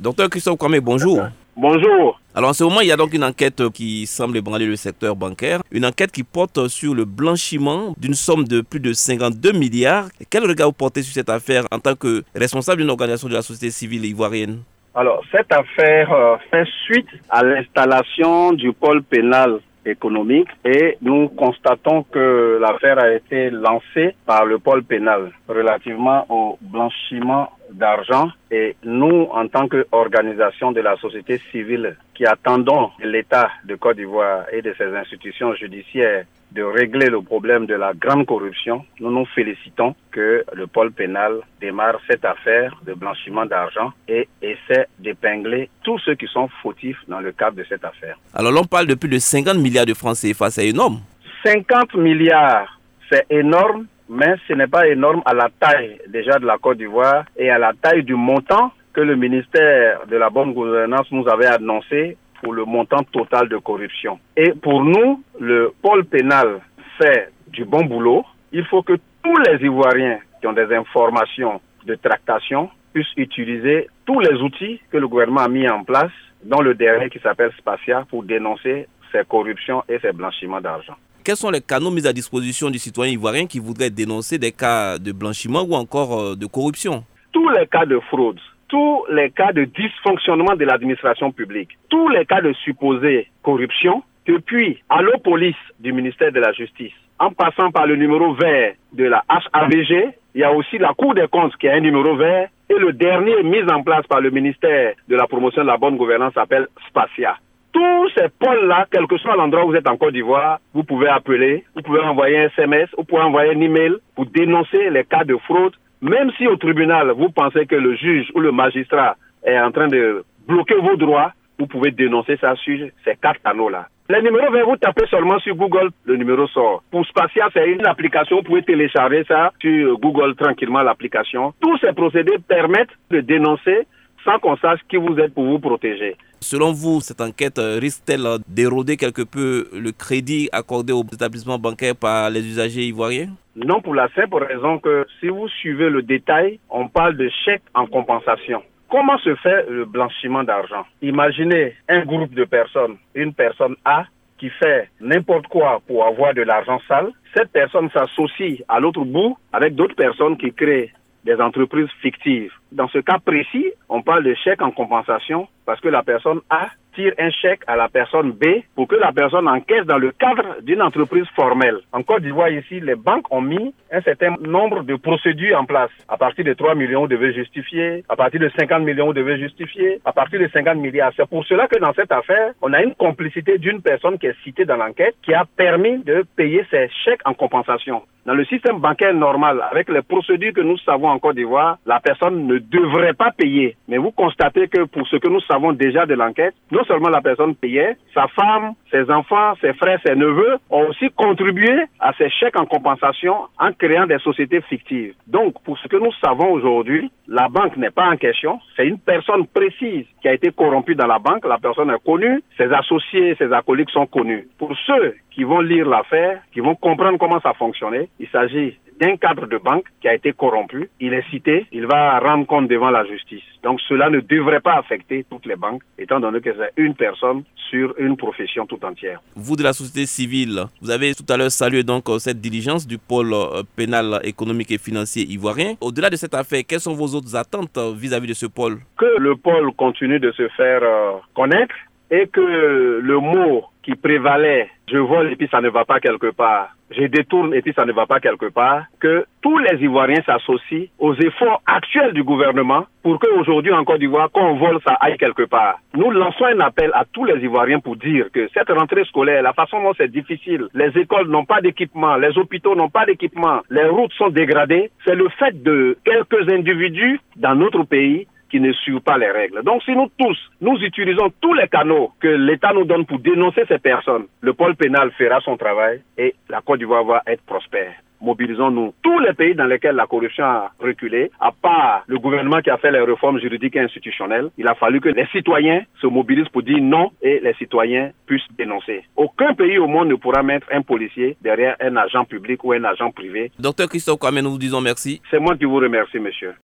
Docteur Christophe Kwame, bonjour. Bonjour. Alors en ce moment, il y a donc une enquête qui semble ébranler le secteur bancaire, une enquête qui porte sur le blanchiment d'une somme de plus de 52 milliards. Quel regard vous portez sur cette affaire en tant que responsable d'une organisation de la société civile ivoirienne? Alors, cette affaire fait suite à l'installation du pôle pénal économique et nous constatons que l'affaire a été lancée par le pôle pénal relativement au blanchiment d'argent et nous, en tant qu'organisation de la société civile qui attendons l'État de Côte d'Ivoire et de ses institutions judiciaires de régler le problème de la grande corruption, nous nous félicitons que le pôle pénal démarre cette affaire de blanchiment d'argent et essaie d'épingler tous ceux qui sont fautifs dans le cadre de cette affaire. Alors l'on parle de plus de 50 milliards de francs CFA, c'est énorme. 50 milliards, c'est énorme, mais ce n'est pas énorme à la taille déjà de la Côte d'Ivoire et à la taille du montant que le ministère de la bonne gouvernance nous avait annoncé pour le montant total de corruption. Et pour nous, le pôle pénal fait du bon boulot. Il faut que tous les Ivoiriens qui ont des informations de tractation puissent utiliser tous les outils que le gouvernement a mis en place, dont le dernier qui s'appelle Spacia, pour dénoncer ces corruptions et ces blanchiments d'argent. Quels sont les canaux mis à disposition du citoyen ivoirien qui voudrait dénoncer des cas de blanchiment ou encore de corruption? Tous les cas de fraude, tous les cas de dysfonctionnement de l'administration publique, tous les cas de supposée corruption, depuis Allo Police du ministère de la Justice, en passant par le numéro vert de la HAVG, il y a aussi la Cour des comptes qui a un numéro vert, et le dernier mis en place par le ministère de la promotion de la bonne gouvernance s'appelle Spacia. Tous ces pôles-là, quel que soit l'endroit où vous êtes en Côte d'Ivoire, vous pouvez appeler, vous pouvez envoyer un SMS, vous pouvez envoyer un email pour dénoncer les cas de fraude. Même si au tribunal, vous pensez que le juge ou le magistrat est en train de bloquer vos droits, vous pouvez dénoncer ça sur ces 4 canaux-là. Les numéros verts, vous tapez seulement sur Google, le numéro sort. Pour Spacia, c'est une application, vous pouvez télécharger ça sur Google tranquillement, l'application. Tous ces procédés permettent de dénoncer sans qu'on sache qui vous êtes pour vous protéger. Selon vous, cette enquête risque-t-elle d'éroder quelque peu le crédit accordé aux établissements bancaires par les usagers ivoiriens? Non, pour la simple raison que si vous suivez le détail, on parle de chèques en compensation. Comment se fait le blanchiment d'argent? Imaginez un groupe de personnes, une personne A qui fait n'importe quoi pour avoir de l'argent sale. Cette personne s'associe à l'autre bout avec d'autres personnes qui créent des entreprises fictives. Dans ce cas précis, on parle de chèque en compensation parce que la personne A tire un chèque à la personne B pour que la personne encaisse dans le cadre d'une entreprise formelle. En Côte d'Ivoire, ici, les banques ont mis un certain nombre de procédures en place. À partir de 3 millions, vous devez justifier. À partir de 50 millions, vous devez justifier. À partir de 50 milliards. C'est pour cela que dans cette affaire, on a une complicité d'une personne qui est citée dans l'enquête qui a permis de payer ces chèques en compensation. Dans le système bancaire normal, avec les procédures que nous savons en Côte d'Ivoire, la personne ne devrait pas payer. Mais vous constatez que pour ce que nous savons déjà de l'enquête, non seulement la personne payait, sa femme, ses enfants, ses frères, ses neveux ont aussi contribué à ces chèques en compensation en créant des sociétés fictives. Donc, pour ce que nous savons aujourd'hui, la banque n'est pas en question. C'est une personne précise qui a été corrompue dans la banque. La personne est connue, ses associés, ses acolytes sont connus. Pour ceux qui vont lire l'affaire, qui vont comprendre comment ça fonctionnait, il s'agit d'un cadre de banque qui a été corrompu. Il est cité, il va rendre compte devant la justice. Donc cela ne devrait pas affecter toutes les banques, étant donné que c'est une personne sur une profession tout entière. Vous de la société civile, vous avez tout à l'heure salué donc cette diligence du pôle pénal économique et financier ivoirien. Au-delà de cette affaire, quelles sont vos autres attentes vis-à-vis de ce pôle? Que le pôle continue de se faire connaître et que le mot qui prévalait, je vole et puis ça ne va pas quelque part, je détourne et puis ça ne va pas quelque part, que tous les Ivoiriens s'associent aux efforts actuels du gouvernement pour qu'aujourd'hui en Côte d'Ivoire, quand on vole, ça aille quelque part. Nous lançons un appel à tous les Ivoiriens pour dire que cette rentrée scolaire, la façon dont c'est difficile, les écoles n'ont pas d'équipement, les hôpitaux n'ont pas d'équipement, les routes sont dégradées, c'est le fait de quelques individus dans notre pays qui ne suivent pas les règles. Donc si nous tous, nous utilisons tous les canaux que l'État nous donne pour dénoncer ces personnes, le pôle pénal fera son travail et la Côte d'Ivoire va être prospère. Mobilisons-nous. Tous les pays dans lesquels la corruption a reculé, à part le gouvernement qui a fait les réformes juridiques et institutionnelles, il a fallu que les citoyens se mobilisent pour dire non et les citoyens puissent dénoncer. Aucun pays au monde ne pourra mettre un policier derrière un agent public ou un agent privé. Docteur Christophe Kwame, nous vous disons merci. C'est moi qui vous remercie, monsieur.